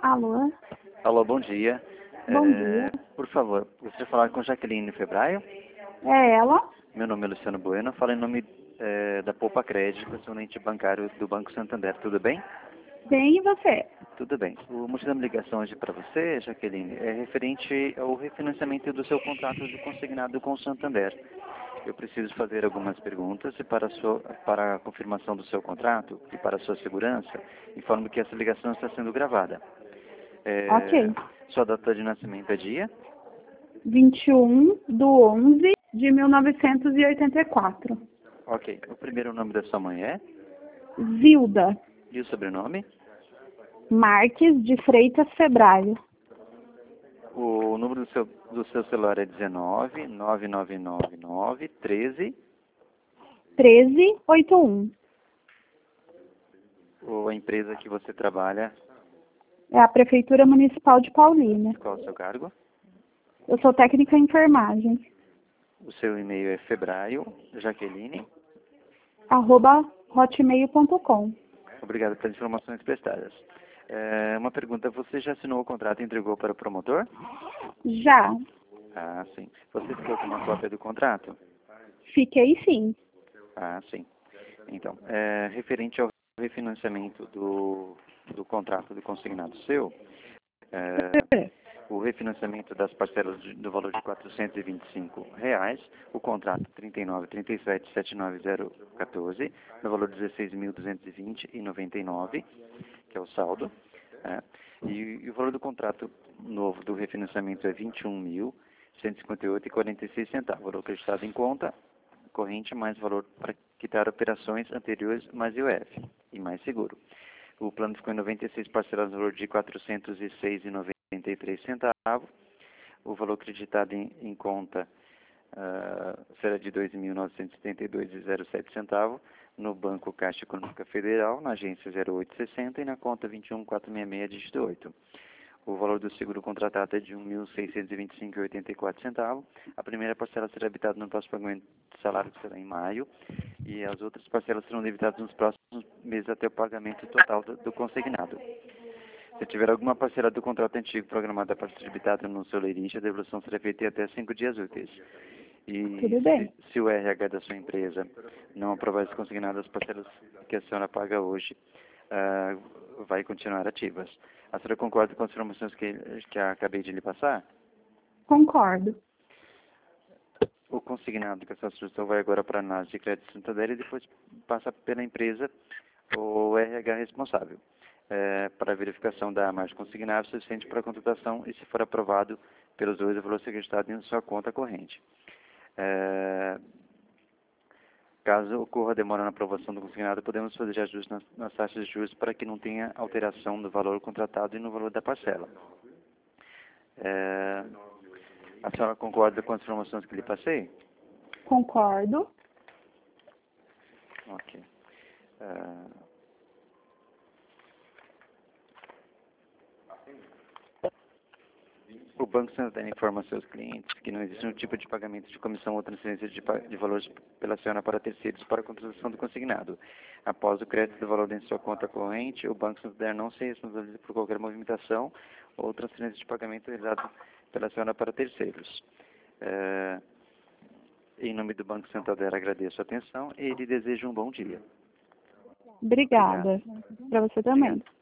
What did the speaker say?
Alô? Alô, bom dia. Bom dia. Por favor, gostaria de falar com Jaqueline Febraio. É ela? Meu nome é Luciano Bueno, falo em nome da Poupa Crédito, correspondente bancário do Banco Santander. Tudo bem? Bem, e você? Tudo bem. O motivo da minha ligação hoje para você, Jaqueline, é referente ao refinanciamento do seu contrato de consignado com o Santander. Eu preciso fazer algumas perguntas e para a confirmação do seu contrato e para a sua segurança, informo que essa ligação está sendo gravada. Ok. Sua data de nascimento é dia? 21/11/1984. Ok. O primeiro nome da sua mãe é? Zilda E o sobrenome? Marques de Freitas Febraio. O número do seu celular é 19 1381. A empresa que você trabalha, É a Prefeitura Municipal de Paulínia. qual é o seu cargo? Eu sou técnica em enfermagem. O seu e-mail é febraio, Jaqueline. @hotmail.com. Obrigado pelas informações prestadas. Uma pergunta, você já assinou o contrato e entregou para o promotor? Já. Ah, sim. Você ficou com uma cópia do contrato? Fiquei sim. Ah, sim. Então, referente ao refinanciamento do contrato de consignado seu, o refinanciamento das parcelas do valor de R$ 425, o contrato 39.37.79014, no valor de 16.220,99, que é o saldo, e o valor do contrato novo do refinanciamento é R$ 21.158,46, valor acreditado em conta corrente mais valor para quitar operações anteriores mais IOF e mais seguro. O plano ficou em 96 parcelas no valor de R$ 406,93. O valor acreditado em conta será de R$ 2.972,07 no Banco Caixa Econômica Federal, na agência 0860 e na conta 21466, dígito 8. O valor do seguro contratado é de R$ 1.625,84. A primeira parcela será debitada no próximo pagamento de salário, que será em maio, e as outras parcelas serão debitadas nos próximos meses até o pagamento total do consignado. Se tiver alguma parcela do contrato antigo programada para ser debitada no seu leirite, a devolução será feita em até 5 dias úteis. E Tudo bem. se o RH da sua empresa não aprovar esse consignado, as parcelas que a senhora paga hoje vai continuar ativas. A senhora concorda com as informações que acabei de lhe passar? Concordo. O consignado que essa sugestão vai agora para a análise de crédito Santander e depois passa pela empresa ou RH responsável para a verificação da margem consignada suficiente para a contratação e, se for aprovado pelos dois, o valor ser registrado em sua conta corrente. Caso ocorra demora na aprovação do consignado, podemos fazer ajustes nas taxas de juros para que não tenha alteração do valor contratado e no valor da parcela. A senhora concorda com as informações que lhe passei? Concordo. Ok. O Banco Santander informa aos seus clientes que não existe um tipo de pagamento de comissão ou transferência de valores pela senhora para terceiros para a contratação do consignado. Após o crédito do valor em sua conta corrente, o Banco Santander não se responsabiliza por qualquer movimentação ou transferência de pagamento realizado pela senhora para terceiros. Em nome do Banco Santander, agradeço a atenção e lhe desejo um bom dia. Obrigada. Para você também. Obrigado.